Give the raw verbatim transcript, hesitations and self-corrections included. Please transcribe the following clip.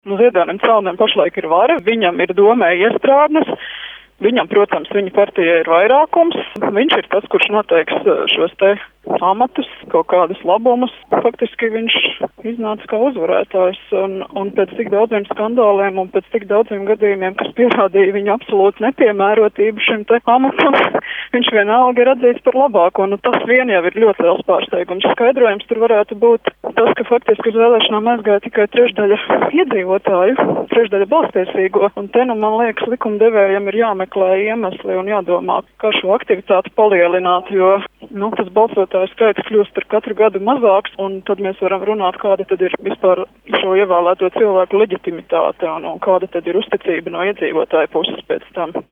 Nu, Ziedonim Calnim pašlaik ir vara, viņam ir domē iestrādnes, viņam, protams, viņa partija ir vairākums, viņš ir tas, kurš noteiks šos te amatus, kaut kādus labumus. Faktiski viņš iznāca kā uzvarētājs, un, un pēc tik daudziem skandāliem un pēc tik daudziem gadījumiem, kas pierādīja viņa absolūtu nepiemērotību šim te amatam, viņš vienalga ir atzīts par labāko, un nu, tas vien jau ir ļoti liels pārsteigums. Skaidrojums tur varētu būt tas, ka faktiski uz vēlēšanām aizgāja tikai trešdaļa iedzīvotāju, trešdaļa balstiesīgo, un te, nu, man liekas, likumdevējiem ir jāmeklē iemesli un jādomā, kā šo aktivitāti palielināt, jo, nu, tas balsotāju skaits kļūst ar katru gadu mazāks, un tad mēs varam runāt, kāda tad ir vispār šo ievēlēto cilvēku leģitimitāte un, un kāda tad ir uzticība no iedzīvotāju puses pēc tam.